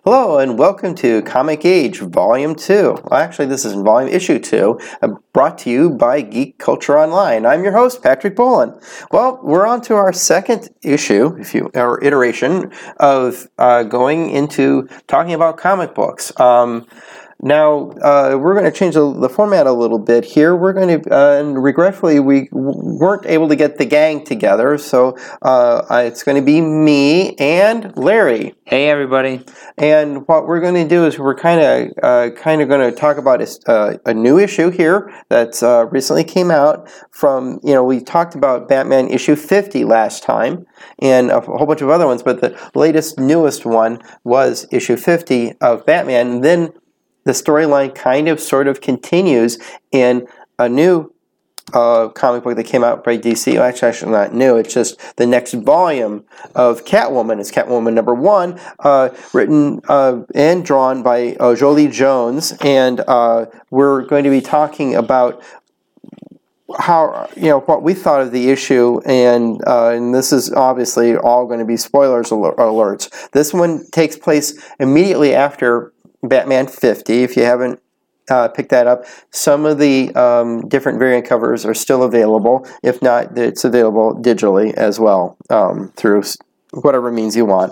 Hello and welcome to Comic Age Volume 2. Well, actually, this is Issue 2, brought to you by Geek Culture Online. I'm your host, Patrick Bolin. Well, we're on to our second issue, or iteration, of going into talking about comic books. Now, we're going to change the format a little bit here. We're going to, and regretfully, we weren't able to get the gang together, so it's going to be me and Larry. Hey, everybody. And what we're going to do is we're kind of going to talk about a new issue here that's recently came out from, we talked about Batman issue 50 last time and a whole bunch of other ones, but the newest one was issue 50 of Batman. And then the storyline sort of continues in a new comic book that came out by DC. Well, actually not new. It's just the next volume of Catwoman. It's Catwoman number 1, written and drawn by Jolie Jones. And we're going to be talking about how, what we thought of the issue, and this is obviously all going to be spoilers alerts. This one takes place immediately after Batman 50, if you haven't picked that up. Some of the different variant covers are still available. If not, it's available digitally as well through whatever means you want.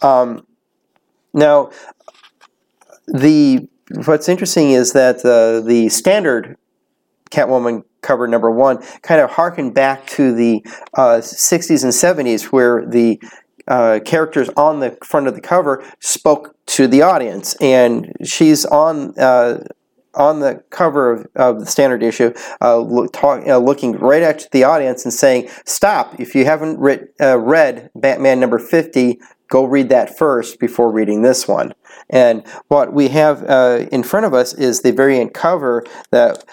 Now, what's interesting is that the standard Catwoman cover number 1 kind of harkened back to the 60s and 70s, where the characters on the front of the cover spoke to the audience, and she's on the cover of the standard issue, looking right at the audience and saying, "Stop! If you haven't read Batman number 50, go read that first before reading this one." And what we have in front of us is the variant cover that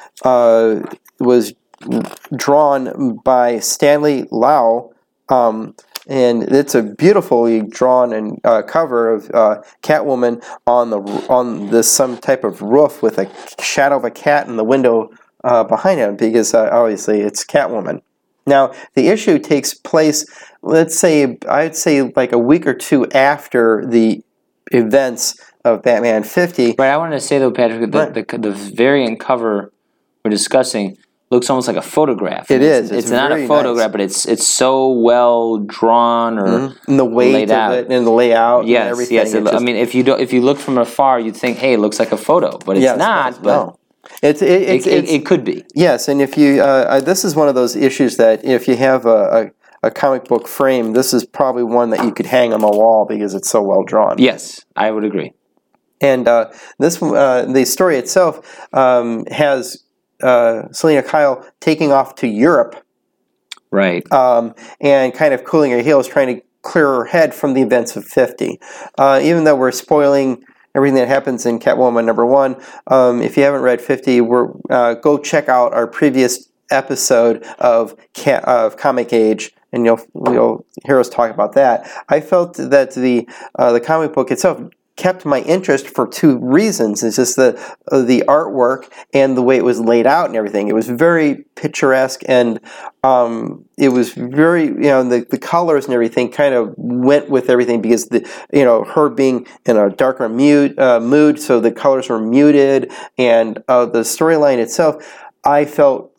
was drawn by Stanley Lau. And it's a beautifully drawn and cover of Catwoman on this some type of roof with a shadow of a cat in the window behind him, because obviously it's Catwoman. Now, the issue takes place, I'd say like a week or two after the events of Batman 50. Right, I wanted to say though, Patrick, the variant cover we're discussing looks almost like a photograph. It is. It's not a photograph, nice. But it's so well drawn or and the weight of it and the layout and everything. Yes. If you look from afar, you'd think, hey, it looks like a photo, but it's not. But no. It could be. Yes, and if you this is one of those issues that if you have a comic book frame, this is probably one that you could hang on the wall because it's so well drawn. Yes, I would agree. And the story itself has Selina Kyle taking off to Europe, right, and kind of cooling her heels, trying to clear her head from the events of 50. Even though we're spoiling everything that happens in Catwoman number 1, if you haven't read 50, go check out our previous episode of Comic Age, and you'll hear us talk about that. I felt that the comic book itself kept my interest for 2 reasons. It's just the artwork and the way it was laid out and everything. It was very picturesque, and it was very, the colors and everything kind of went with everything, because her being in a darker mood, so the colors were muted, and the storyline itself, I felt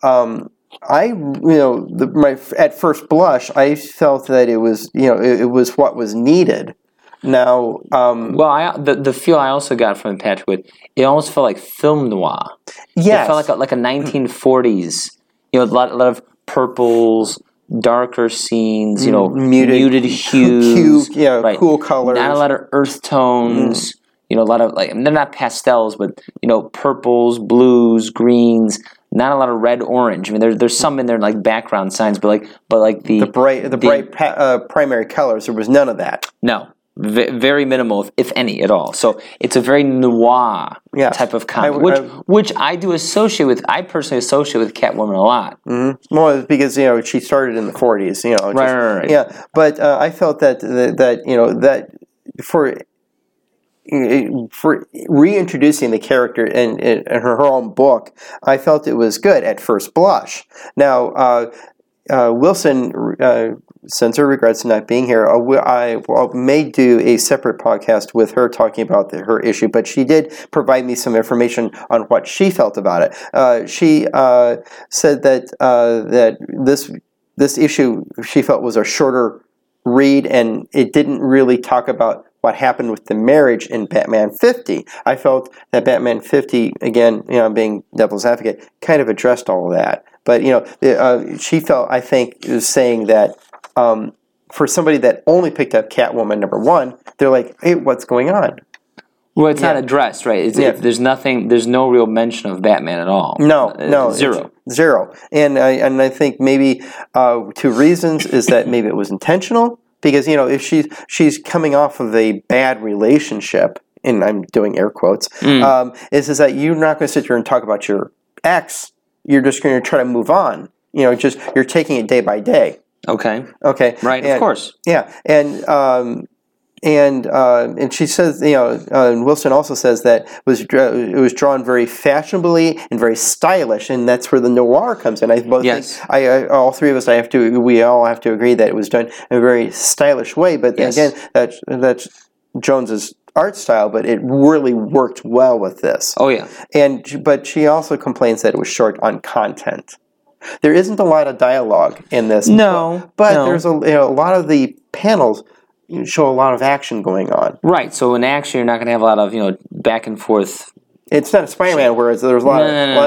at first blush, I felt that it was it was what was needed. Now, the feel I also got from Patrick, it almost felt like film noir. Yes. It felt like a 1940s. A lot of purples, darker scenes. Muted hues. Right. Cool colors. Not a lot of earth tones. A lot of they're not pastels, but purples, blues, greens. Not a lot of red, orange. There's some in there like background signs, but the bright primary colors. There was none of that. No. Very minimal, if any, at all. So it's a very noir type of comic, which I do associate with. I personally associate with Catwoman a lot. Mm-hmm. Well, because she started in the 40s. Right. Yeah, but I felt that for reintroducing the character in her own book, I felt it was good at first blush. Now, Wilson sends her regrets not being here. I may do a separate podcast with her talking about her issue, but she did provide me some information on what she felt about it. She said that this issue she felt was a shorter read, and it didn't really talk about what happened with the marriage in Batman 50. I felt that Batman 50, again, being devil's advocate, kind of addressed all of that. But, she felt, I think, is saying that for somebody that only picked up Catwoman #1, they're like, hey, what's going on? Well, it's not addressed, right? There's no real mention of Batman at all. No. Zero. And I think maybe 2 reasons is that maybe it was intentional. Because, if she's coming off of a bad relationship, and I'm doing air quotes, is that you're not going to sit here and talk about your ex. You're just going to try to move on. You're taking it day by day. Okay. Right, of course. Yeah, and she says, Wilson also says that it was drawn very fashionably and very stylish, and that's where the noir comes in. I both think all 3 of us we all have to agree that it was done in a very stylish way. But again, that's Jones's art style, but it really worked well with this. Oh yeah. But she also complains that it was short on content. There isn't a lot of dialogue in this. But there's a lot of the panels show a lot of action going on. Right. So in action, you're not going to have a lot of back and forth. It's not a Spider-Man where there's a lot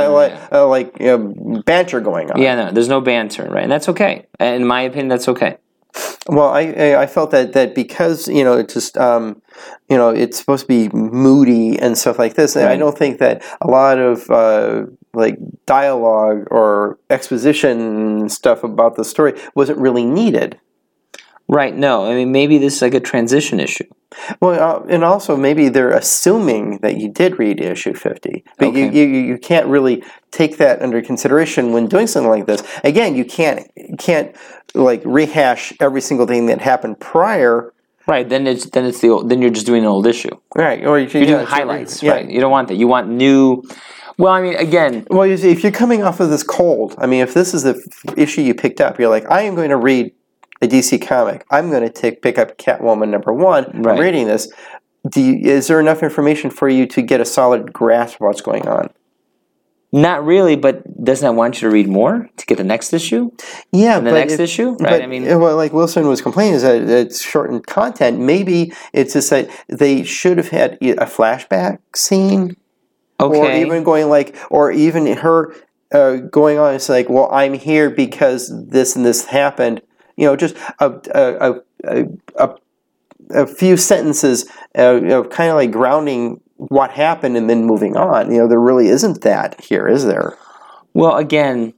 of banter going on. Yeah, no, there's no banter, right? And that's okay. In my opinion, that's okay. Well, I felt that because it's just it's supposed to be moody and stuff like this. And I don't think that a lot of dialogue or exposition stuff about the story wasn't really needed. Right, no. I mean, maybe this is like a transition issue. Well, and also maybe they're assuming that you did read issue 50. But you can't really take that under consideration when doing something like this. Again, you can't rehash every single thing that happened prior. Right, then you're just doing an old issue. Right, or you're doing highlights, right? You don't want that. You want new. Well, I mean, again. Well, you see, if you're coming off of this cold, I mean, if this is the issue you picked up, you're like, I am going to read a DC comic. I'm going to pick up Catwoman #1. I'm reading this. Is there enough information for you to get a solid grasp of what's going on? Not really, but doesn't that want you to read more to get the next issue? Yeah, and the next issue, right? I mean, like Wilson was complaining, is that it's shortened content. Maybe it's just that they should have had a flashback scene, or even or even her going on. It's like, well, I'm here because this and this happened. Just a few sentences, kind of like grounding what happened and then moving on. There really isn't that here, is there? Well, again,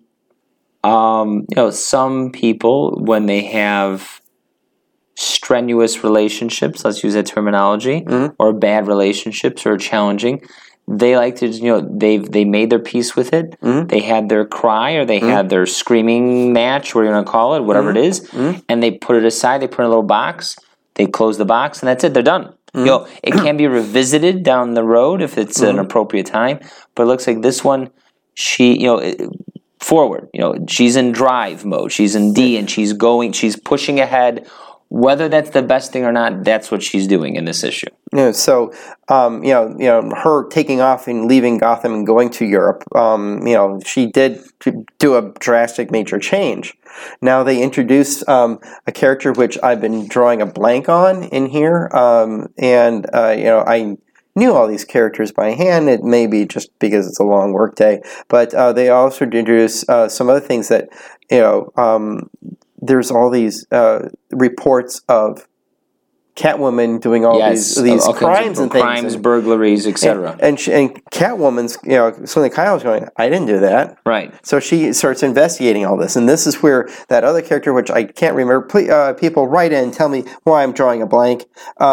some people, when they have strenuous relationships, let's use that terminology, or bad relationships or challenging, they like to, they made their peace with it. They had their cry, or they had their screaming match, what you're going to call it, whatever it is, and they put it aside. They put it in a little box. They close the box, and that's it. They're done. It can be revisited down the road if it's an appropriate time. But it looks like this one, she, forward. She's in drive mode. She's in D, and she's pushing ahead. Whether that's the best thing or not, that's what she's doing in this issue. So, her taking off and leaving Gotham and going to Europe, she did do a drastic major change. Now they introduce a character which I've been drawing a blank on in here, and I knew all these characters by hand. It may be just because it's a long work day, but they also introduce some other things that there's all these reports of Catwoman doing all these crimes and things. Crimes, burglaries, etc. And Catwoman's, something Kyle was going, I didn't do that. Right. So she starts investigating all this. And this is where that other character, which I can't remember, people write in and tell me why I'm drawing a blank,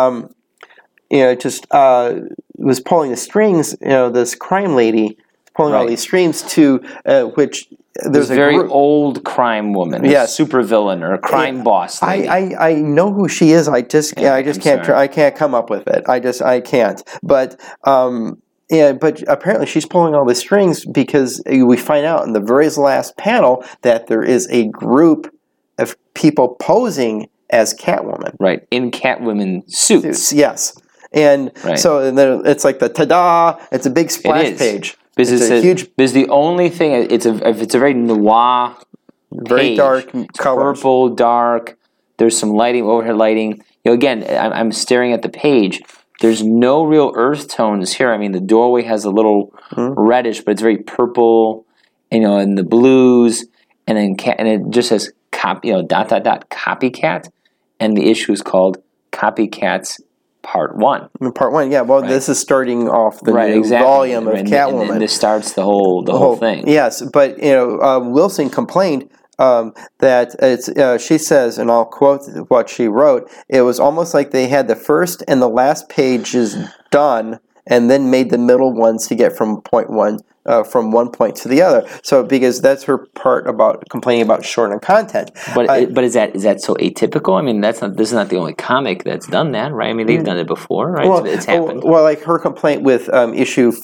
just was pulling the strings, this crime lady pulling all these strings to which there's a very old crime woman, a supervillain or a crime boss lady. I know who she is. I just can't. I can't come up with it. I can't. But but apparently she's pulling all the strings because we find out in the very last panel that there is a group of people posing as Catwoman. Right, in Catwoman suits. Yes. And Right. so and then it's like the ta-da, it's a big splash page. Because it's a huge, because the only thing, it's a very noir very page. dark It's colors. purple, dark. There's some lighting, overhead lighting. Again, I'm staring at the page. There's no real earth tones here. I mean, the doorway has a little reddish, but it's very purple, and the blues, and then and it just says copycat, and the issue is called Copycats Part 1. Part 1, yeah. Well, this is starting off the new exactly. volume of Catwoman. And this starts the whole thing. Yes, but Wilson complained that it's. She says, and I'll quote what she wrote: "It was almost like they had the first and the last pages done, and then made the middle ones to get from one point to the other." So, because that's her part about complaining about shortened content. But is that so atypical? I mean, this is not the only comic that's done that, right? I mean, they've done it before, right? Well, it's happened. Well, like her complaint with issue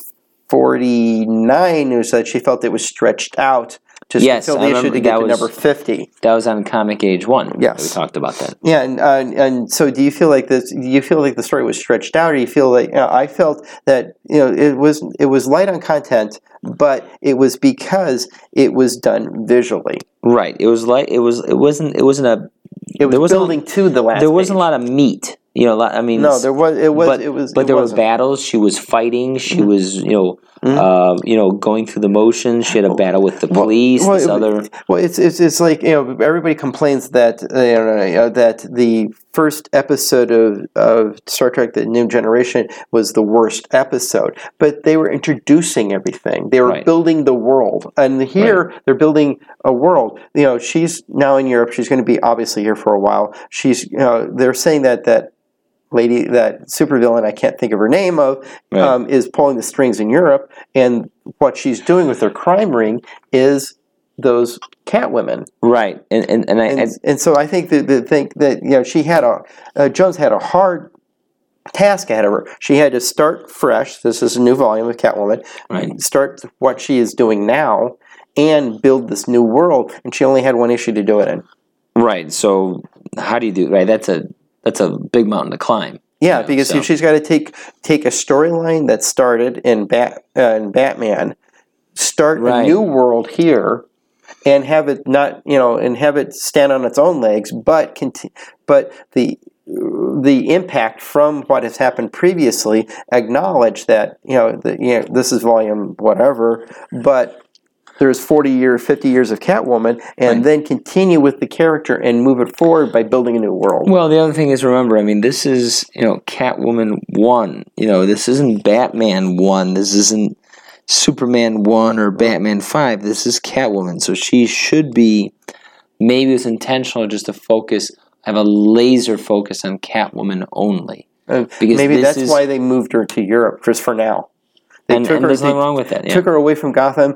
49 was that she felt it was stretched out to fulfill the issue to get to number 50. That was on Comic Age 1. Yes, we talked about that. Yeah, and so do you feel like this? Do you feel like the story was stretched out, or do you feel like I felt that it was light on content, but it was because it was done visually. Right. It was light. It wasn't a. It was building to the last. There wasn't page. a lot of meat. I mean, no, there was. It was. But there were battles. She was fighting. She was, going through the motions. She had a battle with the police. It's like everybody complains that that the first episode of Star Trek: The New Generation was the worst episode, but they were introducing everything. They were building the world, and here they're building a world. She's now in Europe. She's going to be obviously here for a while. They're saying that lady, that supervillain, I can't think of her name is pulling the strings in Europe, and what she's doing with her crime ring is those Catwomen. Right, and so I think that she had Jones had a hard task ahead of her. She had to start fresh. This is a new volume of Catwoman. Right. Start what she is doing now and build this new world, and she only had one issue to do it in. Right. So how do you do? Right. That's a big mountain to climb. Yeah, because she's got to take a storyline that started in Batman, start a new world here, and have it have it stand on its own legs, but the impact from what has happened previously, acknowledge that this is volume whatever, but there's 50 years of Catwoman, and then continue with the character and move it forward by building a new world. Well, the other thing is, remember, I mean, this is, Catwoman 1. This isn't Batman 1. This isn't Superman 1 or Batman 5. This is Catwoman. So she should be, maybe it's intentional just to have a laser focus on Catwoman only. Because maybe that's why they moved her to Europe, just for now. And there's nothing wrong with that. Yeah. Took her away from Gotham.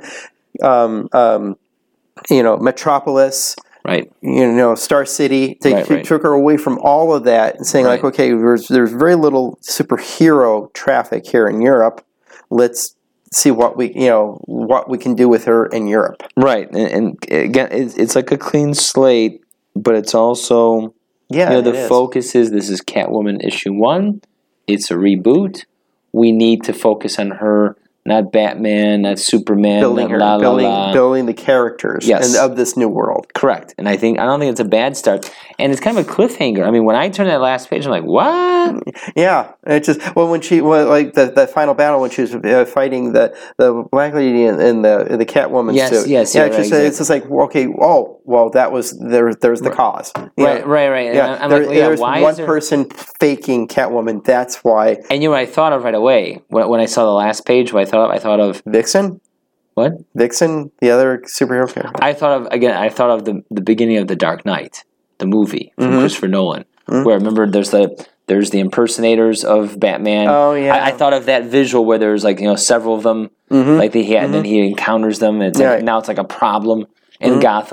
Metropolis, right? Star City. They took her away from all of that and saying like, okay, there's very little superhero traffic here in Europe. Let's see what we can do with her in Europe. Right, and again, it's like a clean slate, but it's also the focus is this is Catwoman issue 1. It's a reboot. We need to focus on her. Not Batman, not Superman, building the characters of this new world. Correct. And I don't think it's a bad start. And it's kind of a cliffhanger. I mean, when I turned that last page, I'm like, what? Yeah. It's just, when the final battle, when she was fighting the black lady in the Catwoman suit. Yes. It's just like, okay, that was, there's the cause. Right. Yeah. I'm like, there's why one person faking Catwoman, that's why. And what I thought of right away, when I saw the last page, I thought of Vixen. What? Vixen, the other superhero character. I thought of the beginning of The Dark Knight, the movie from Christopher Nolan, where remember there's the impersonators of Batman. Oh yeah. I thought of that visual where there's several of them, like and then he encounters them. And now it's like a problem in Gotham.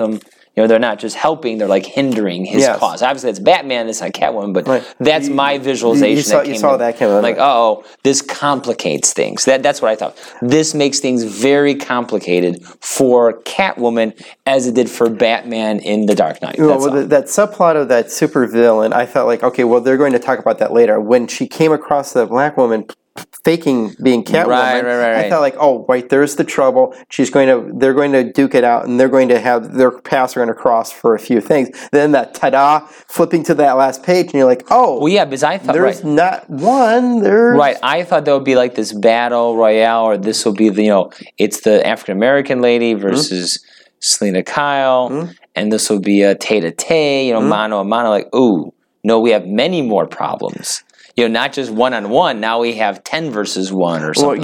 They're not just helping; they're like hindering his cause. Obviously, it's Batman. It's not Catwoman, but that's my visualization. You saw that came out. Like, this complicates things. That's what I thought. This makes things very complicated for Catwoman, as it did for Batman in The Dark Knight. That subplot of that supervillain, I felt like, okay, well, they're going to talk about that later. When she came across the black woman faking being Catwoman, right. I felt like, oh, right, there's the trouble. They're going to duke it out, and they're going to have their paths are going to cross for a few things. Then that ta-da, flipping to that last page, and you're like, oh, well, yeah, because I thought there's not one. There's right. I thought there would be like this battle royale, or this will be it's the African American lady versus Selena Kyle, and this will be a tete-a-tete, mano a mano. Like, ooh, no, we have many more problems. Not just one-on-one. Now we have 10 versus 1 or something.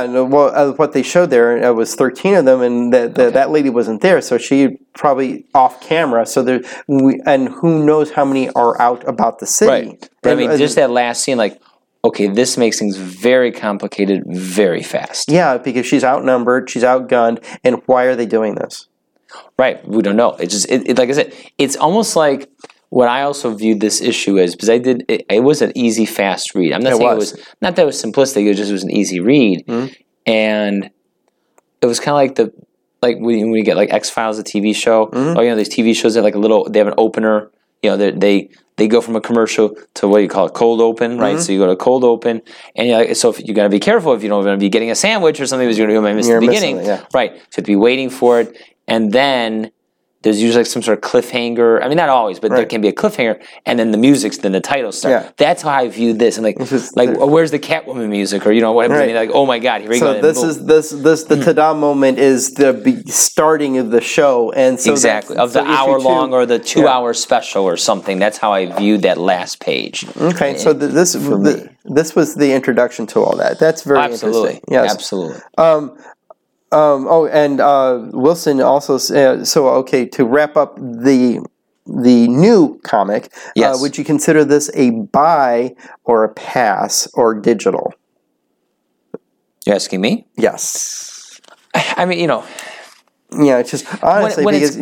What they showed there was 13 of them, and that lady wasn't there, so she probably off camera. So and who knows how many are out about the city. Right. But just that last scene, like, okay, this makes things very complicated very fast. Yeah, because she's outnumbered, she's outgunned, and why are they doing this? Right. We don't know. It's just, like I said, it's almost like what I also viewed this issue as, because it was an easy, fast read. I'm not saying it was, not that it was simplistic, it was an easy read. And it was kind of like when you get like X-Files, a TV show, or these TV shows that they have an opener, they go from a commercial to what you call it, cold open, right? So you go to cold open, and so if you got to be careful if you don't want to be getting a sandwich or something, because you might miss the beginning, right? So you have to be waiting for it, and then there's usually some sort of cliffhanger. I mean, not always, but there can be a cliffhanger, and then the titles start. Yeah. That's how I viewed this. And where's the Catwoman music, or whatever? Right. Like, oh my God, here we go. So the ta-da moment is the starting of the show, and so exactly of the hour long or the 2 hour special or something. That's how I viewed that last page. Okay, so this was the introduction to all that. That's very interesting. Yes, absolutely. Wilson also to wrap up the new comic, would you consider this a buy or a pass or digital? You're asking me? Yes. I mean, it's just honestly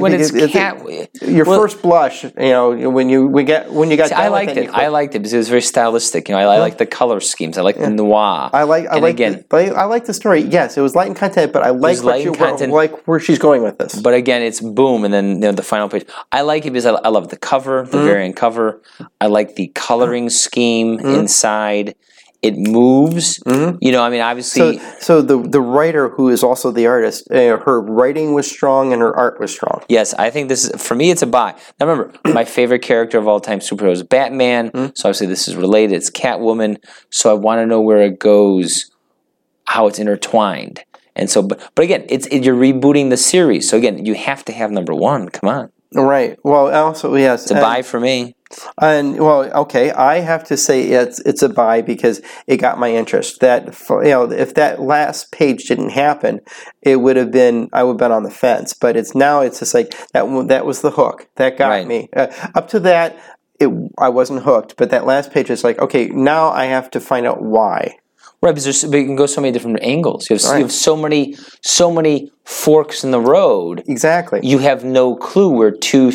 your first blush. When you got. I liked it. I liked it because it was very stylistic. I like the color schemes. I like the noir. I like the story. Yes, it was light in content, but I like where she's going with this. But again, it's boom, and then the final page. I like it because I love the cover, the variant cover. I like the coloring scheme inside. It moves. Obviously. So the writer, who is also the artist, her writing was strong and her art was strong. Yes, I think this is, for me, it's a buy. Now remember, my favorite character of all time superhero is Batman. So obviously this is related. It's Catwoman. So I want to know where it goes, how it's intertwined. And so, but again, you're rebooting the series. So again, you have to have number 1. Come on. Right. Well, also, yes. It's a buy for me. And okay, I have to say it's a buy because it got my interest. That if that last page didn't happen, I would have been on the fence. But it's just like that was the hook that got me. Up to that, I wasn't hooked. But that last page is like, okay, now I have to find out why. Right, because you can go so many different angles. You have so many forks in the road. Exactly. You have no clue where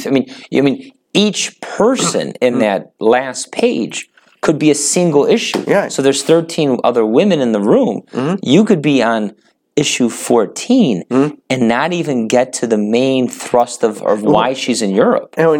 each person in that last page could be a single issue. Yeah. So there's 13 other women in the room. You could be on issue 14 and not even get to the main thrust of why she's in Europe. And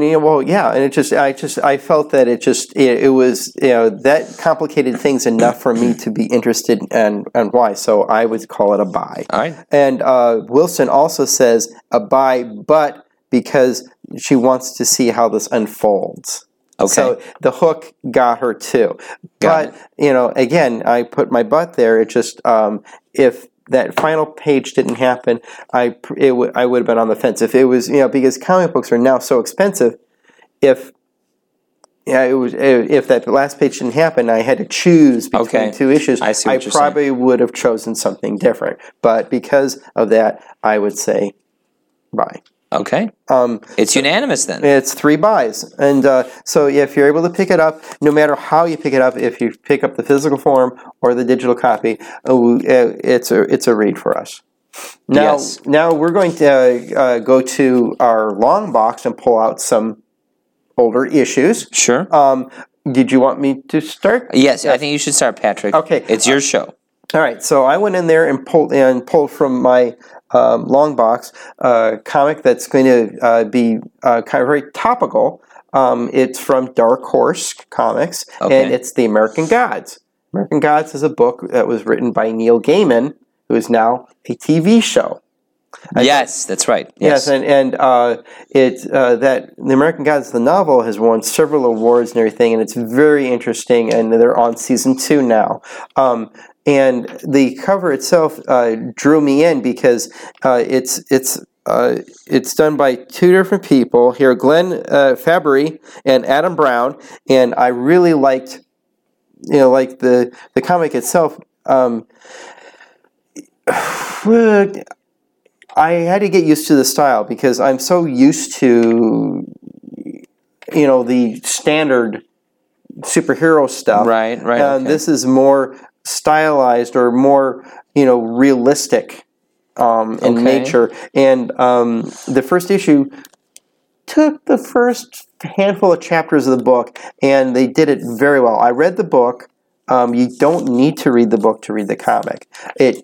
I felt that it was that complicated things enough for me to be interested in why. So I would call it a buy. All right. And Wilson also says a buy, but because she wants to see how this unfolds. Okay. So the hook got her too. But again, I put my butt there. It just if that final page didn't happen, I would have been on the fence. If it was, because comic books are now so expensive, if that last page didn't happen, I had to choose between two issues. I probably would have chosen something different. But because of that, I would say buy. Okay. It's unanimous then. It's 3 buys. And so if you're able to pick it up, no matter how you pick it up, if you pick up the physical form or the digital copy, it's a read for us. Now, Yes. now we're going to go to our long box and pull out some older issues. Sure. Did you want me to start? Yes, I think you should start, Patrick. Okay. It's your show. All right, so I went in there and pulled from my long box a comic that's going to be kind of very topical. It's from Dark Horse Comics, Okay. and it's The American Gods. American Gods is a book that was written by Neil Gaiman, who is now a TV show. Yes, that's right. Yes, and that The American Gods, the novel, has won several awards and everything, and it's very interesting. And they're on season 2 now. And the cover itself drew me in because it's done by two different people here, Glenn Fabry and Adam Brown, and I really liked, like the comic itself. I had to get used to the style because I'm so used to, the standard superhero stuff. Right. Okay. This is more stylized or more, realistic in nature. And the first issue took the first handful of chapters of the book, and they did it very well. I read the book. You don't need to read the book to read the comic. It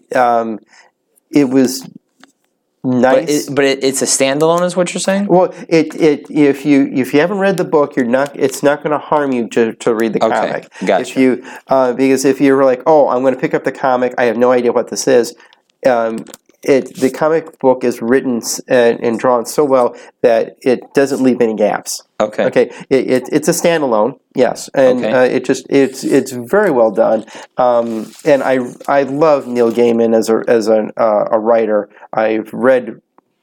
was nice, but it's a standalone, is what you're saying? Well, if you haven't read the book, it's not going to harm you to read the comic. Gotcha. Because if you're like, oh, I'm going to pick up the comic, I have no idea what this is. The comic book is written and drawn so well that it doesn't leave any gaps. Okay. It's a standalone, yes, and it's very well done. And I love Neil Gaiman as a writer. I've read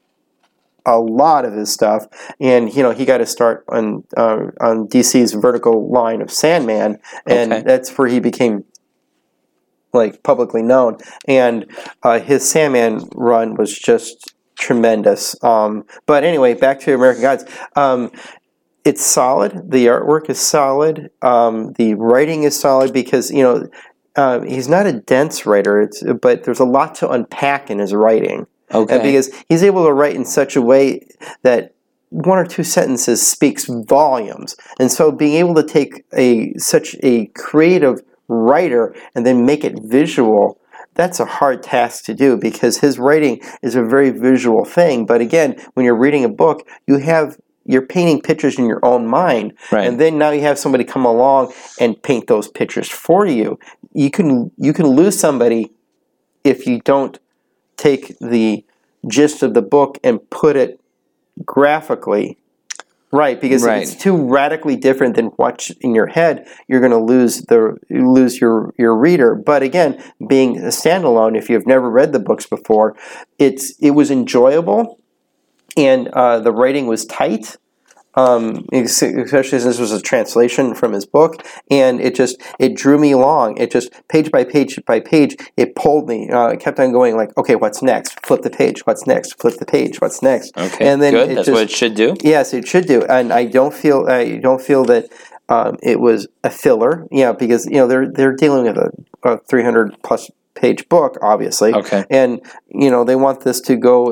a lot of his stuff, and he got to start on DC's vertical line of Sandman, and that's where he became publicly known, and his Sandman run was just tremendous. But anyway, back to American Gods. It's solid. The artwork is solid. The writing is solid because he's not a dense writer. But there's a lot to unpack in his writing. Okay. Because he's able to write in such a way that one or two sentences speaks volumes, and so being able to take such a creative writer and then make it visual, that's a hard task to do because his writing is a very visual thing. But again, when you're reading a book, you're painting pictures in your own mind, and then now you have somebody come along and paint those pictures for you. You can lose somebody if you don't take the gist of the book and put it graphically. Right, because if it's too radically different than what's in your head, you're going to lose your reader. But again, being a standalone, if you've never read the books before, it was enjoyable, and the writing was tight, especially since this was a translation from his book, and it drew me along. It just page by page by page, it pulled me. It kept on going okay, what's next? Flip the page. What's next? Flip the page. What's next? Okay, and then good. That's what it should do. Yes, it should do. And I don't feel that it was a filler. Because they're dealing with a 300 plus page book, obviously. Okay. And they want this to go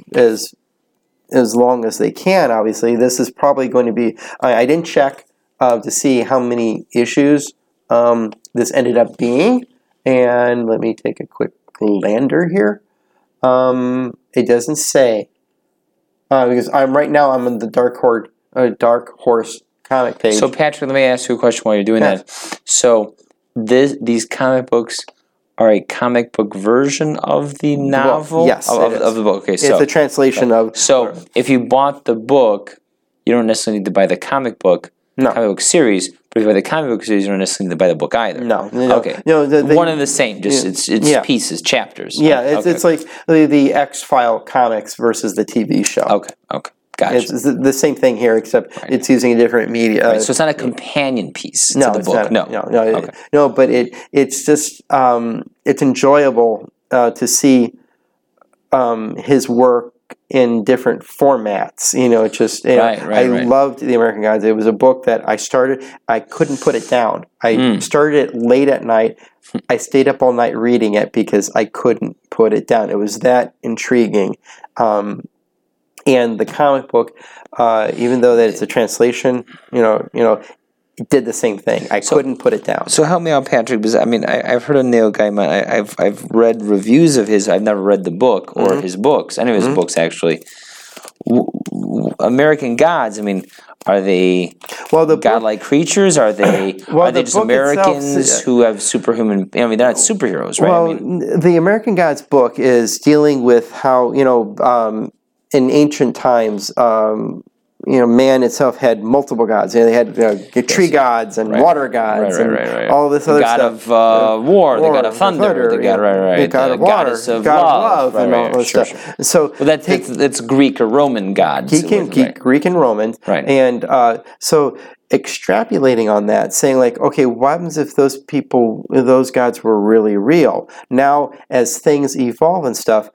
as long as they can, obviously. This is probably going to be... I didn't check to see how many issues this ended up being. And let me take a quick glander here. It doesn't say. Because I'm on the Dark Horse comic page. So, Patrick, let me ask you a question while you're doing that. So, these comic books are a comic book version of the novel? Yes, of the book. Okay, so it's a translation of... So, if you bought the book, you don't necessarily need to buy the comic book comic book series, but if you buy the comic book series, you don't necessarily need to buy the book either. No. Okay. One and the same, just it's pieces, chapters. Yeah, it's like the X-File comics versus the TV show. Okay. Gotcha. It's the same thing here, except it's using a different media. Right, so it's not a companion piece to the book. No, but it's just it's enjoyable to see his work in different formats. I Right. loved The American Gods. It was a book that I started. I couldn't put it down. I started it late at night. I stayed up all night reading it because I couldn't put it down. It was that intriguing. And the comic book, even though that it's a translation, it did the same thing. I couldn't put it down. So help me out, Patrick, because I've heard of Neil Gaiman. I've read reviews of his. I've never read the book or his books. Any of his books, actually. American Gods. Are they godlike creatures? Are they are they just Americans who have superhuman? They're not superheroes, right? Well, the American Gods book is dealing with how in ancient times. Man itself had multiple gods. They had tree gods and water gods and all this other stuff. The god of war, the god of thunder, the god of water, goddess of love, and all this stuff. Sure. So that's Greek or Roman gods. Greek and Roman, right? And so extrapolating on that, saying like, okay, what happens if those gods were really real? Now, as things evolve and stuff.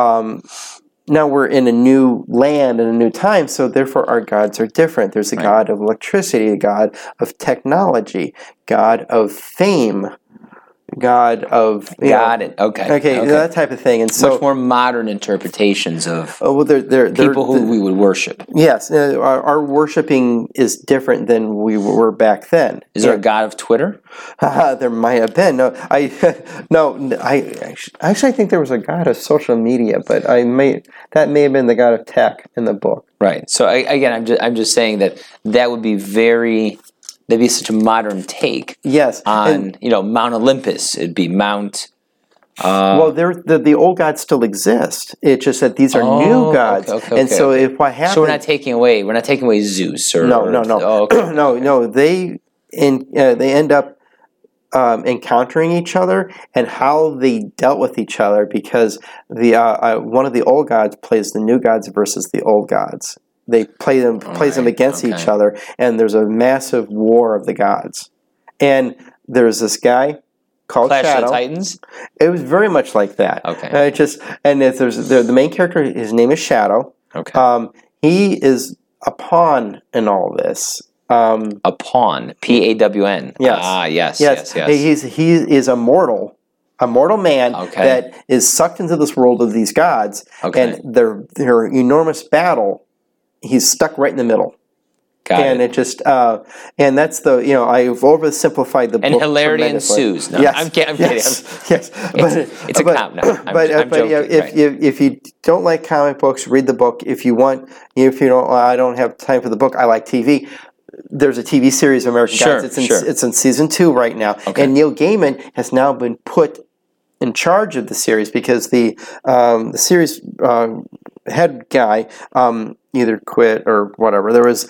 Now we're in a new land and a new time, so therefore our gods are different. There's a god of electricity, a god of technology, god of fame, god of okay, that type of thing. And so much more modern interpretations of they're people who we would worship. Yes, our worshiping is different than we were back then. Is there a god of Twitter? There might have been. I actually think there was a god of social media, but that may have been the god of tech in the book. Right. So I'm just saying that would be that'd be such a modern take. Yes. On Mount Olympus, it'd be Mount. Well, the old gods still exist. It's just that these are new gods, so if what happens, so we're not taking away Zeus or no. No. They end up encountering each other and how they dealt with each other, because the one of the old gods plays the new gods versus the old gods. They plays them against each other, and there's a massive war of the gods. And there's this guy called Clash Shadow. of the Titans? It was very much like that. Okay. There's the main character. His name is Shadow. Okay. He is a pawn in all this. A pawn, Pawn. Yes. Yes. He is a mortal man that is sucked into this world of these gods, and their enormous battle. He's stuck right in the middle. And it just and that's the I've oversimplified the book. And hilarity ensues. No, yes, I'm kidding. Yes. It's a comp. No, I'm joking. If you don't like comic books, read the book. If you don't, I don't have time for the book. I like TV. There's a TV series of American Gods. It's in season 2 right now, and Neil Gaiman has now been put in charge of the series because the series head guy either quit or whatever. There was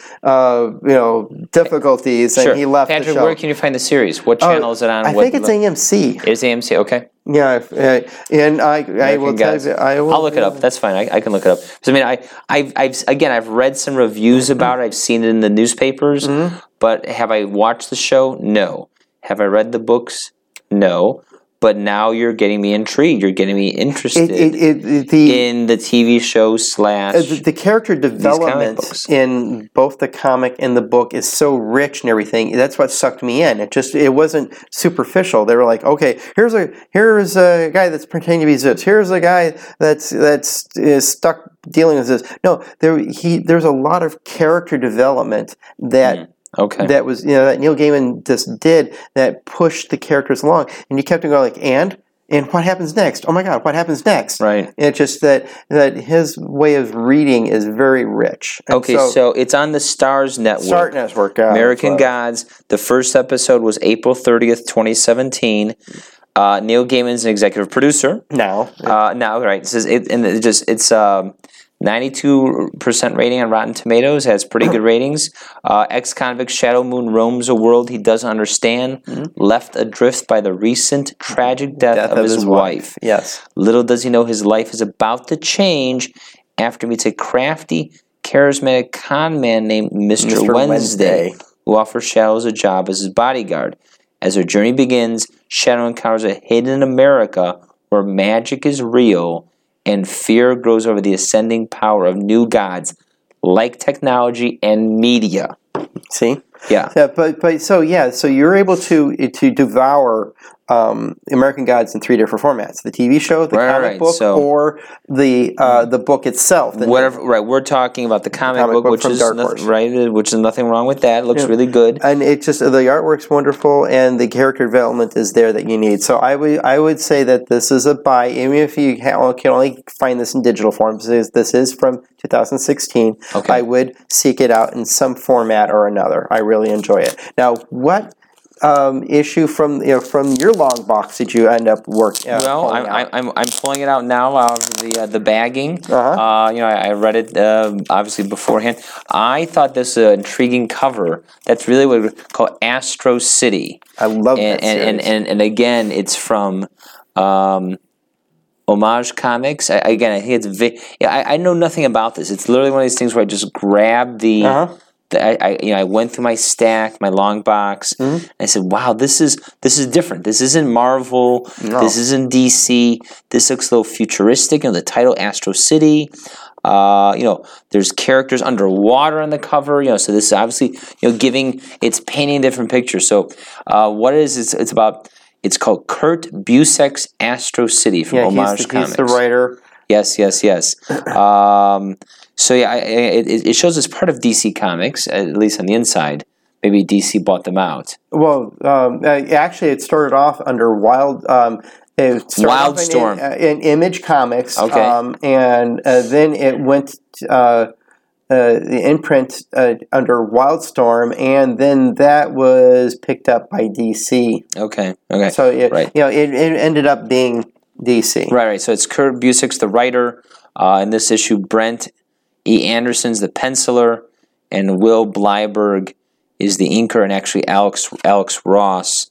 difficulties, and he left Patrick, the show. where can you find the series? What channel is it on? I think it's AMC. It's AMC. Okay. Yeah, and I will tell you. I'll look it up. That's fine. I can look it up. Because I've read some reviews about it. I've seen it in the newspapers. Mm-hmm. But have I watched the show? No. Have I read the books? No. But now you're getting me intrigued. You're getting me interested in the TV show / the character development in both the comic and the book is so rich and everything. That's what sucked me in. It wasn't superficial. They were like, okay, here's a guy that's pretending to be Zeus. Here's a guy that's is stuck dealing with this. No, there's a lot of character development that. That was that Neil Gaiman just did that pushed the characters along, and you kept on going like, and what happens next? Oh my God, what happens next? Right. And it's just that his way of reading is very rich. And so it's on the Starz Network. Starz Network. American Gods. The first episode was April 30th, 2017. Neil Gaiman's an executive producer. Now, right? It says it's 92% rating on Rotten Tomatoes, has pretty good ratings. Ex-convict Shadow Moon roams a world he doesn't understand, left adrift by the recent tragic death of his wife. Yes. Little does he know his life is about to change after he meets a crafty, charismatic con man named Mr. Wednesday, who offers Shadow a job as his bodyguard. As their journey begins, Shadow encounters a hidden America where magic is real and fear grows over the ascending power of new gods like technology and media. See? Yeah. So you're able to devour American Gods in 3 different formats: the TV show, the comic book, or the book itself. Whatever. Right. We're talking about the comic book, which is Dark Horse. Right, which is nothing wrong with that. It looks really good, and it's just the artwork's wonderful, and the character development is there that you need. So I would say that this is a buy, even if you can only find this in digital form. This is from 2016. Okay. I would seek it out in some format or another. I really enjoy it. Now, what issue from your long box did you end up working? Well, I'm pulling it out now out of the bagging. Uh-huh. I read it obviously beforehand. I thought this intriguing cover. That's really what we call Astro City. I love that series. And again, it's from Homage Comics. I think it's I know nothing about this. It's literally one of these things where I just grab the. Uh-huh. I went through my stack, my long box, and I said, "Wow, this is different. This isn't Marvel. No. This isn't DC. This looks a little futuristic." The title Astro City. There's characters underwater on the cover. So this is obviously it's painting a different picture. So what it is? It's about. It's called Kurt Busiek's Astro City from Homage Comics. He's the writer. Yes. It shows as part of DC Comics, at least on the inside. Maybe DC bought them out. Well, actually, it started off under Wildstorm in Image Comics. Okay. And then it went the imprint under Wildstorm, and then that was picked up by DC. Okay. So it ended up being DC. Right. So it's Kurt Busiek's the writer. In this issue, Brent E. Anderson's the penciler, and Will Bleiberg is the inker, and actually Alex Ross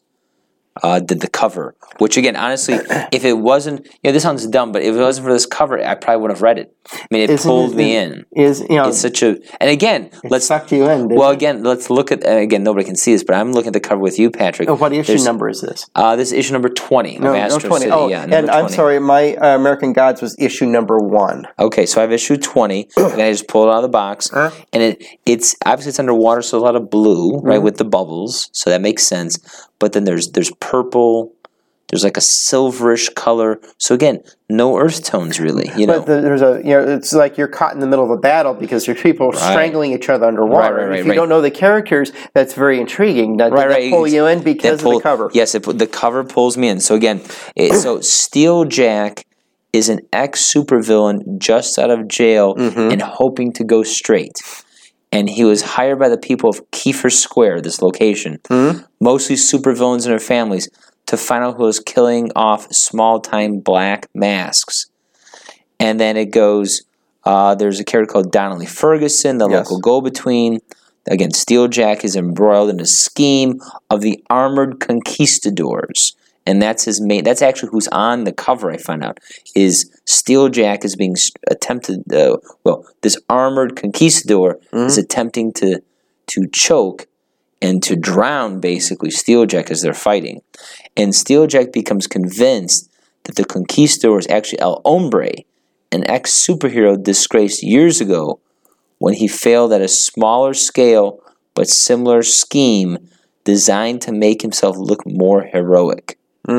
did the cover. Which again, honestly, if it wasn't, this sounds dumb, but if it wasn't for this cover, I probably would have read it. I mean, it pulled me in. It's such a, and again, let's sucked you in. Again, let's look at nobody can see this, but I'm looking at the cover with you, Patrick. What issue number is this? This is issue number 20 of Astro 20. City. Oh, yeah, and I'm sorry, my American Gods was issue number 1. Okay, so I have issue 20, and I just pulled it out of the box, and it's obviously it's underwater, so a lot of blue, right, with the bubbles, so that makes sense. But then there's purple. There's like a silverish color. So again, no earth tones really. But there's it's like you're caught in the middle of a battle because your people are strangling each other underwater. If you don't know the characters, that's very intriguing. Did that pull you in because of the cover? Yes, the cover pulls me in. So again, so Steeljack is an ex-supervillain just out of jail and hoping to go straight. And he was hired by the people of Kiefer Square, this location, mostly supervillains and their families, to find out who was killing off small-time black masks. And then it goes, there's a character called Donnelly Ferguson, the local go-between. Again, Steeljack is embroiled in a scheme of the Armored Conquistadors. And that's his main, that's actually who's on the cover, I found out, is Steeljack is being attempted, this Armored Conquistador is attempting to choke and to drown, basically, Steeljack as they're fighting. And Steeljack becomes convinced that the Conquistador is actually El Hombre, an ex-superhero disgraced years ago when he failed at a smaller scale but similar scheme designed to make himself look more heroic.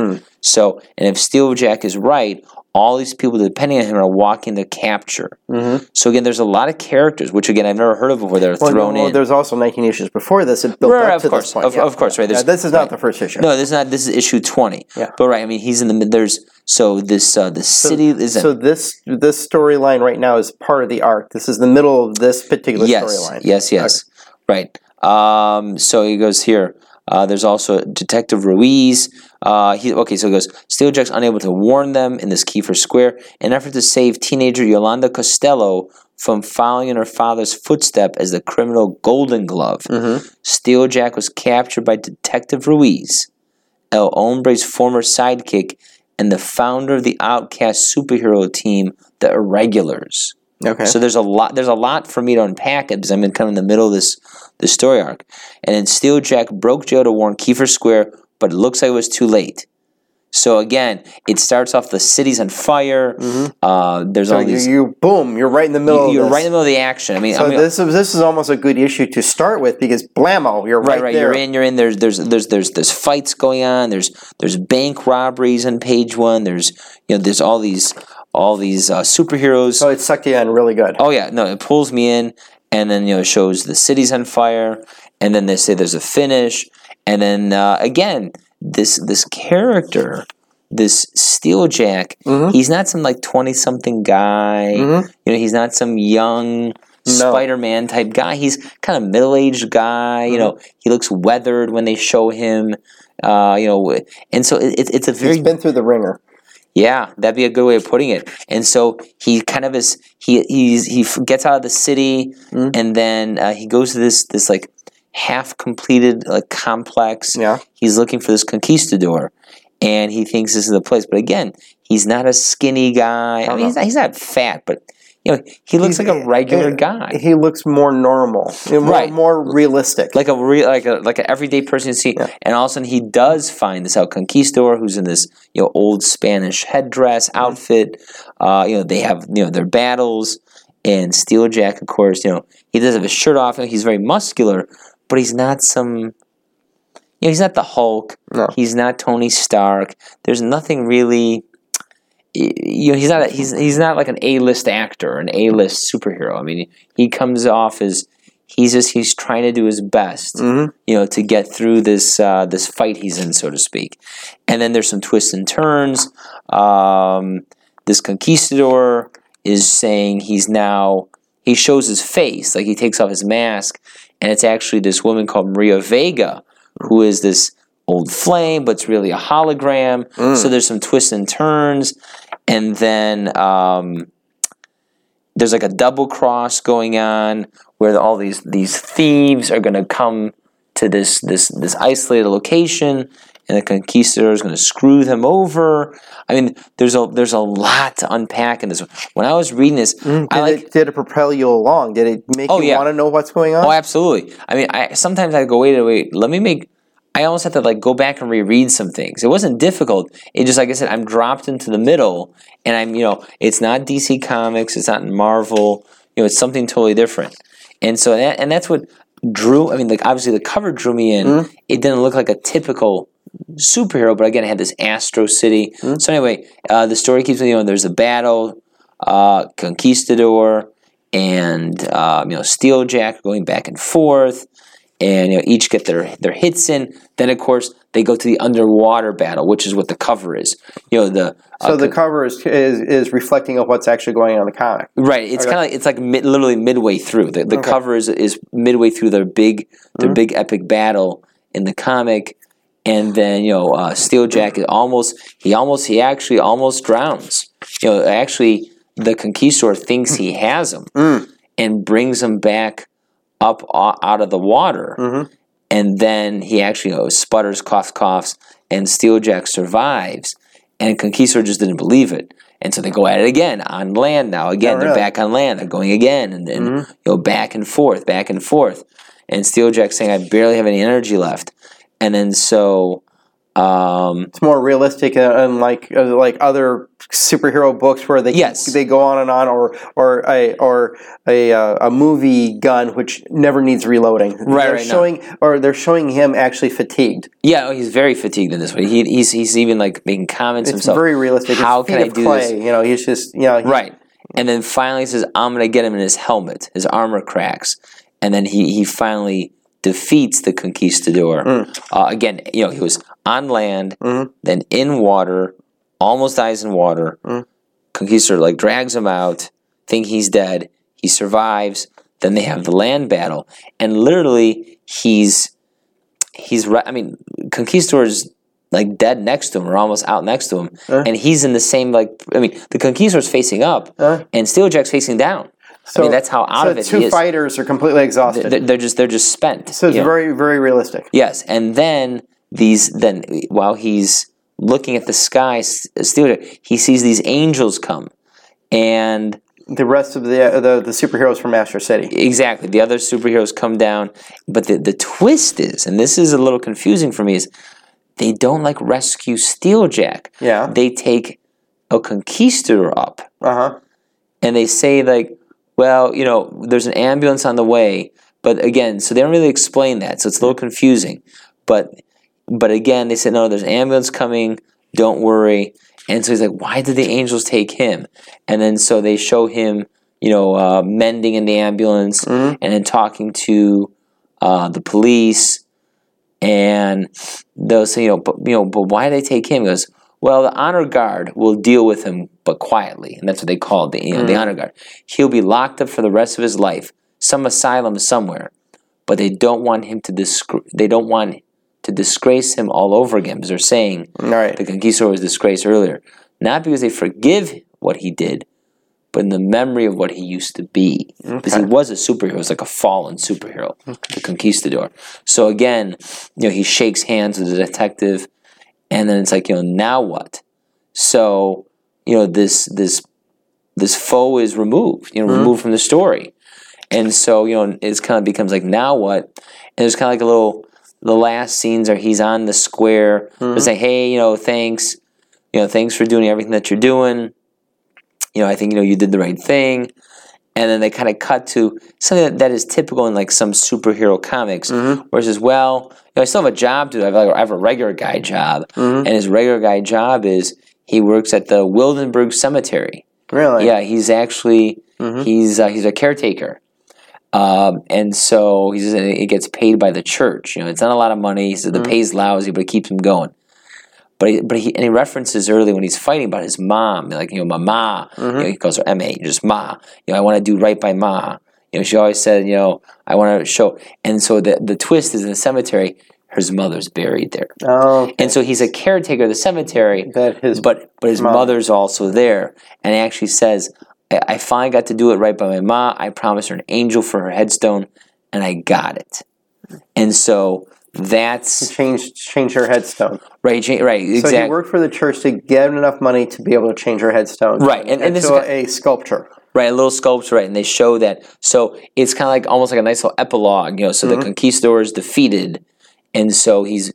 So, and if Steeljack is right, all these people depending on him are walking the capture. So again, there's a lot of characters, which again I've never heard of before, that are thrown in. There's also 19 issues before this. It built up to this point. Of course, right. This is not the first issue. No, this is not. This is issue 20. Yeah. But right, I mean, he's in the there's so this the city is. So this storyline right now is part of the arc. This is the middle of this particular storyline. Yes. Okay. Right. So he goes here. There's also Detective Ruiz. So it goes, Steeljack's unable to warn them in this Kiefer Square. In an effort to save teenager Yolanda Costello from following in her father's footstep as the criminal Golden Glove, Steeljack was captured by Detective Ruiz, El Hombre's former sidekick, and the founder of the outcast superhero team, the Irregulars. Okay. So there's a lot for me to unpack it because I'm kind of in the middle of this story arc. And then Steeljack broke jail to warn Kiefer Square, but it looks like it was too late. So again, it starts off the city's on fire. There's So all these. boom, you're right in the middle. You're of this. right in the middle of the action. I mean, this is almost a good issue to start with because blammo, you're right there. You're in. There's fights going on. There's bank robberies on page one. There's all these superheroes. So it sucked you in really good. Oh yeah, no, it pulls me in, and then it shows the city's on fire, and then they say there's a finish, and then again this character, this Steeljack, he's not some like 20-something guy. He's not some young Spider-Man type guy. He's kind of middle-aged guy. He looks weathered when they show him. And so it's a very. He's been through the ringer. Yeah, that'd be a good way of putting it. And so he kind of is. He gets out of the city, and then he goes to this like half completed like complex. Yeah. He's looking for this conquistador, and he thinks this is the place. But again, he's not a skinny guy. I mean, he's not fat, but he looks like a regular guy. He looks more normal, more realistic, like an everyday person you see. Yeah. And all of a sudden, he does find this El Conquistador, who's in this old Spanish headdress outfit. They have their battles, and Steeljack, of course, he does have his shirt off. He's very muscular, but he's not some. He's not the Hulk. No. He's not Tony Stark. There's nothing really. He's not like an A-list actor, an A-list superhero. I mean, he comes off as he's trying to do his best, to get through this fight he's in, so to speak. And then there's some twists and turns. This conquistador is saying he shows his face, like he takes off his mask, and it's actually this woman called Maria Vega, who is this old flame, but it's really a hologram. So there's some twists and turns. And then there's like a double cross going on where all these thieves are going to come to this isolated location, and the conquistador is going to screw them over. I mean, there's a lot to unpack in this. When I was reading this, did it propel you along? Did it make you want to know what's going on? Oh, absolutely. I mean, sometimes I go, wait. I almost have to go back and reread some things. It wasn't difficult. It just, like I said, I'm dropped into the middle, and it's not DC Comics, it's not Marvel, it's something totally different. And so that's what drew. I mean, obviously the cover drew me in. It didn't look like a typical superhero, but again, it had this Astro City. So anyway, the story keeps on. There's a battle, Conquistador and Steeljack going back and forth. And each get their hits in. Then, of course, they go to the underwater battle, which is what the cover is. The cover is reflecting of what's actually going on in the comic. Right. It's kind of literally midway through. The cover is midway through their big epic battle in the comic, and then Steeljack is he actually almost drowns. Actually, the conquistador thinks he has him and brings him back up out of the water, and then he actually sputters, coughs, and Steeljack survives, and Conquistador just didn't believe it, and so they go at it again on land now. Again, they're back on land. They're going again, and then back and forth, and Steeljack saying, "I barely have any energy left," and then so. It's more realistic, unlike other superhero books where they go on and on, or a movie gun which never needs reloading. They're showing him actually fatigued. Yeah, he's very fatigued in this way. He's even making comments himself. It's very realistic. How can I do this? He's just right. And then finally he says, "I'm going to get him in his helmet." His armor cracks, and then he finally defeats the conquistador. Again, he was on land, then in water, almost dies in water. Conquistador drags him out, think he's dead. He survives. Then they have the land battle, and literally Conquistador's dead next to him, or almost out next to him, and he's in the same the Conquistador's facing up, and Steeljack's facing down. So, that's how out of it he is. Two fighters are completely exhausted. They're just spent. So it's very, very realistic. Yes, and then while he's looking at the sky, Steeljack, he sees these angels come, and the rest of the superheroes from Astro City. Exactly, the other superheroes come down, but the twist is, and this is a little confusing for me, is they don't like rescue Steeljack. Yeah. They take a conquistador up. Uh-huh. And they say, like, well, there's an ambulance on the way. But again, so they don't really explain that. So it's a little confusing. But again, they said, no, there's an ambulance coming. Don't worry. And so he's like, why did the angels take him? And then so they show him, mending in the ambulance and then talking to the police. And they'll say, but why did they take him? He goes, well, the honor guard will deal with him, but quietly. And that's what they call it, the honor guard. He'll be locked up for the rest of his life, some asylum somewhere. But they don't want him to disgrace him all over again, because they're saying the conquistador was disgraced earlier. Not because they forgive what he did, but in the memory of what he used to be. Because he was a superhero. He was like a fallen superhero, the conquistador. So again, he shakes hands with the detective, and then it's like, now what? So, this foe is removed, removed from the story. And so, it kind of becomes like, now what? And there's kind of like the last scenes are he's on the square. They say, hey, thanks. Thanks for doing everything that you're doing. I think, you did the right thing. And then they kind of cut to something that is typical in like some superhero comics, where it says, well, I still have a job to do. I have a regular guy job. And his regular guy job is he works at the Wildenberg Cemetery. Really? Yeah, he's actually, he's a caretaker. And so he says it gets paid by the church. It's not a lot of money. He says the pay's lousy, but it keeps him going. But he references early when he's fighting about his mom, like, Mama. He calls her M.A., just Ma. I want to do right by Ma. She always said, I want to show. And so the twist is in the cemetery, his mother's buried there. Oh. Okay. And so he's a caretaker of the cemetery, but his mother's also there. And he actually says, I finally got to do it right by my ma. I promised her an angel for her headstone, and I got it. And so that's change her headstone. Right, exactly. So he worked for the church to get enough money to be able to change her headstone. Right, and this is a sculpture. Right, a little sculpture, right, and they show that. So it's kind of like almost like a nice little epilogue, So the conquistador is defeated, and so he's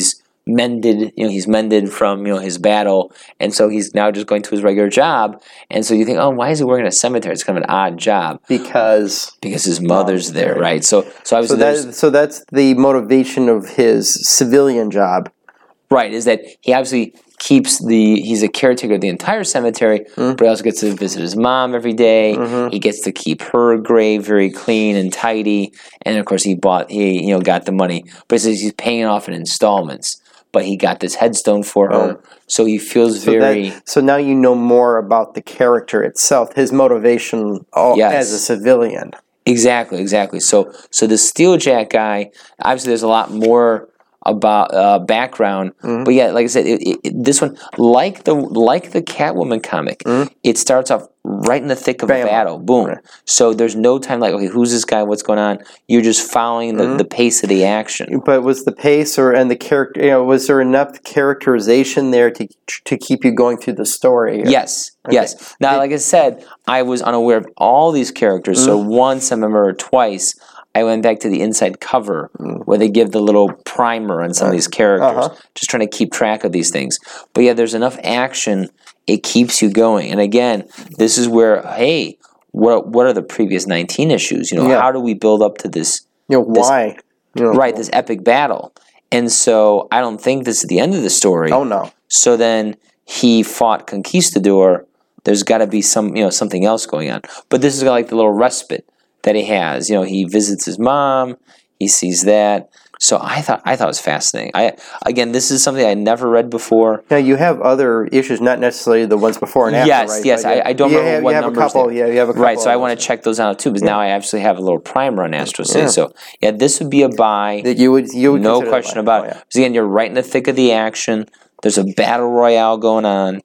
mended, he's mended from his battle, and so he's now just going to his regular job. And so you think, oh, why is he working at a cemetery? It's kind of an odd job because his mother's there, right? So obviously that's the motivation of his civilian job, right? Is that he obviously he's a caretaker of the entire cemetery, but he also gets to visit his mom every day. He gets to keep her grave very clean and tidy, and of course he got the money, but he says he's paying off in installments. But he got this headstone for her, so he feels very... So now you know more about the character itself, his motivation as a civilian. Exactly. So the Steeljack guy, obviously there's a lot more about background, but yeah, like I said, this one, like the Catwoman comic, it starts off right in the thick of a battle, boom. Right. So there's no time like, okay, who's this guy? What's going on? You're just following the pace of the action. But was the pace and the character? Was there enough characterization there to keep you going through the story? Yes. Okay. Yes. Now, like I said, I was unaware of all these characters. So once, I remember twice, I went back to the inside cover where they give the little primer on some of these characters, just trying to keep track of these things. But yeah, there's enough action, it keeps you going. And again, this is where, hey, what are the previous 19 issues? How do we build up to this? Why? This epic battle. And so I don't think this is the end of the story. Oh, no. So then he fought Conquistador. There's got to be something else going on. But this is like the little respite that he has. He visits his mom. He sees that. So I thought it was fascinating. Again, this is something I never read before. Now you have other issues, not necessarily the ones before and after, right? Yes. I don't remember what numbers. You have a couple. Right, so I want to check those out too, because now I actually have a little primer on Astro City. So yeah, this would be a buy. That you would no question about it. Because again, you're right in the thick of the action. There's a battle royale going on.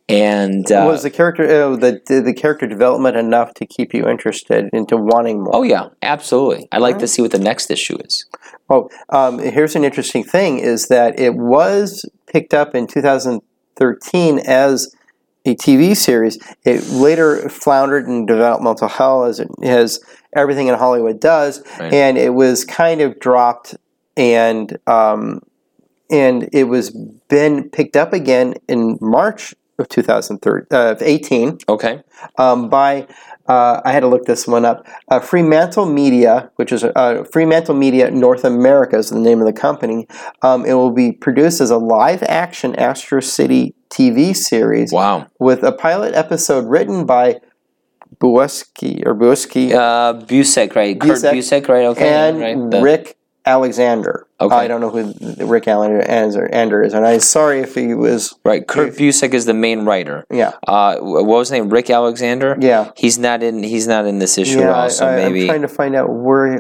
And was the character the character development enough to keep you interested into wanting more? Oh yeah, absolutely. I'd like to see what the next issue is. Well, here's an interesting thing: is that it was picked up in 2013 as a TV series. It later floundered in developmental hell, as everything in Hollywood does, and it was kind of dropped and and it was been picked up again in March of 2018. Okay. By I had to look this one up. Fremantle Media, which is Fremantle Media North America is the name of the company. It will be produced as a live-action Astro City TV series. Wow. With a pilot episode written by Busek, right? Kurt Busiek, right? Okay. And right. Rick Alexander. Okay. I don't know who Rick Alexander is, and I'm sorry if he was... Right, Kurt Busiek is the main writer. Yeah. What was his name? Rick Alexander? Yeah. He's not in this issue at all, so maybe... I'm trying to find out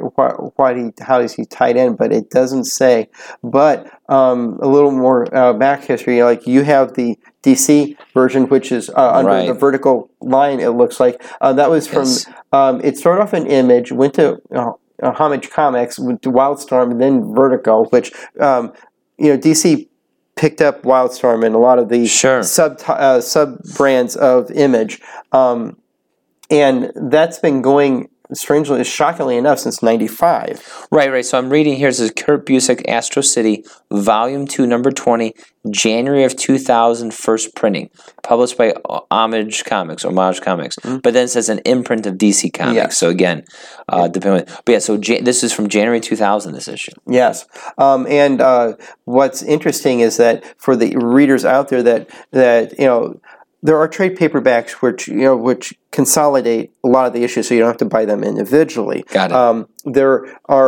how is he tied in, but it doesn't say. But a little more back history, like you have the DC version, which is under the Vertical line, it looks like. That was from... Yes. It started off in Image, went to... Homage Comics, went to Wildstorm, and then Vertigo, which DC picked up Wildstorm and a lot of the sub brands of Image, and that's been going shockingly enough since '95. Right. So I'm reading here. It says Kurt Busiek, Astro City, Volume 2, Number 20, January of 2000, first printing, published by Homage Comics. Mm-hmm. But then it says an imprint of DC Comics. Yes. So again, depending. But yeah, so this is from January 2000. This issue. Yes, and what's interesting is that for the readers out there that there are trade paperbacks which consolidate a lot of the issues, so you don't have to buy them individually. Got it. There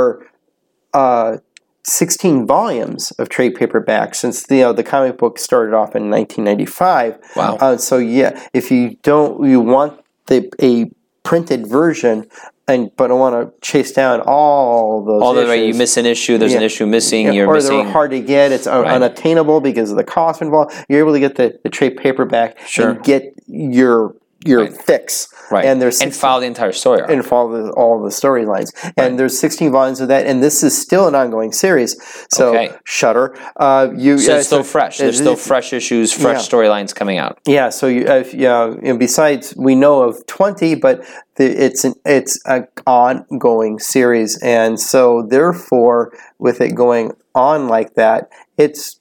are 16 volumes of trade paperbacks since the comic book started off in 1995. Wow. So yeah, if you want a printed version. But I want to chase down all those issues. Way you miss an issue, there's an issue missing, or they're hard to get, it's unattainable because of the cost involved. You're able to get the trade paperback and get your fix. Right. And follow the entire story arc. And follow all the storylines. And there's 16 volumes of that, and this is still an ongoing series. So Shudder. So it's still fresh. There's still fresh issues, fresh storylines coming out. Yeah, so besides, we know of 20, but it's an ongoing series, and so therefore, with it going on like that, it's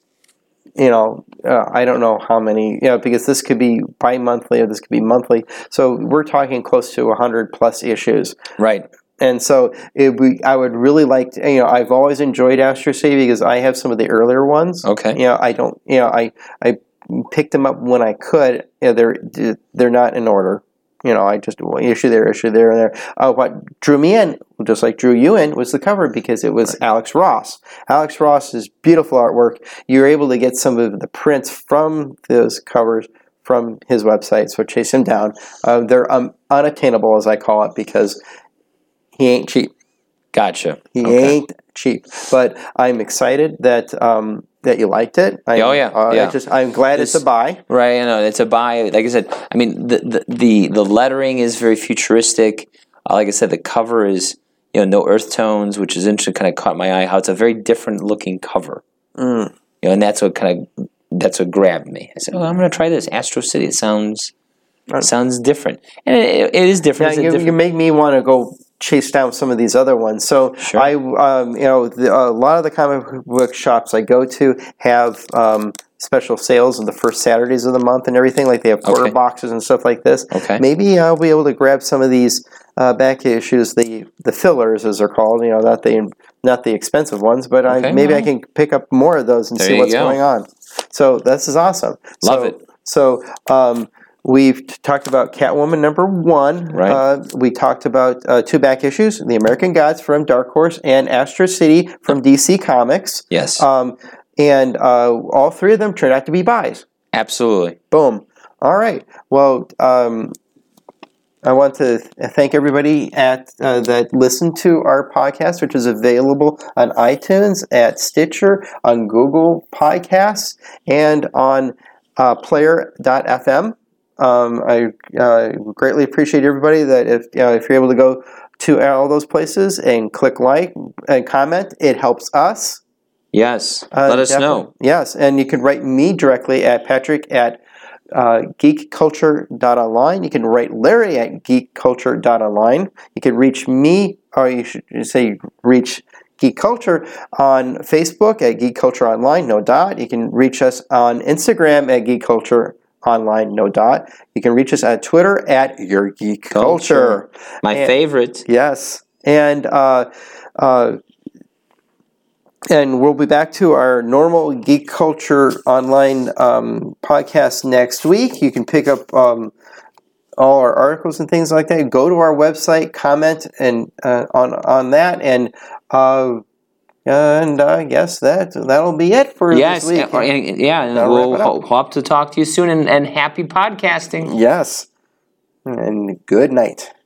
I don't know how many, because this could be bi-monthly or this could be monthly. So we're talking close to 100 plus issues. Right. And so I would really like to, I've always enjoyed Astro City because I have some of the earlier ones. Okay. I picked them up when I could. They're not in order. I just issue there, and there. What drew me in, just like drew you in, was the cover because it was Alex Ross. Alex Ross's beautiful artwork. You're able to get some of the prints from those covers from his website, so chase him down. They're unattainable, as I call it, because he ain't cheap. Gotcha. He ain't cheap. But I'm excited that you liked it. I'm glad it's a buy. Right, I know it's a buy. Like I said, I mean the lettering is very futuristic. Like I said, the cover is no earth tones, which is interesting. Kind of caught my eye how it's a very different looking cover. And that's what grabbed me. I said, I'm going to try this Astro City. It sounds different, and it is different. Yeah, you make me want to go chase down some of these other ones. So sure. a lot of the comic book shops I go to have special sales on the first Saturdays of the month and everything. Like they have quarter boxes and stuff like this. Okay. Maybe I'll be able to grab some of these back issues, the fillers as they're called. Not the expensive ones, but I can pick up more of those and see what's going on. So this is awesome. Love it. So. We've talked about Catwoman number 1. Right. We talked about 2 back issues, The American Gods from Dark Horse and Astro City from DC Comics. Yes. And all 3 of them turned out to be buys. Absolutely. Boom. All right. Well, I want to thank everybody that listened to our podcast, which is available on iTunes, at Stitcher, on Google Podcasts, and on Player.fm. I greatly appreciate everybody that if you're able to go to all those places and click like and comment, it helps us. Yes, let us know. Yes, and you can write me directly at Patrick at geekculture.online. You can write Larry at geekculture.online. You can reach me, or you should say reach Geek Culture on Facebook at Geek Culture Online, no dot. You can reach us on Instagram at Geek Culture Online, no dot. You can reach us at Twitter at Your Geek Culture. My favorite. Yes. And we'll be back to our normal Geek Culture Online podcast next week. You can pick up all our articles and things like that. Go to our website, comment and on that, and I guess that'll be it for this week. And we'll hope to talk to you soon. And happy podcasting. Yes, and good night.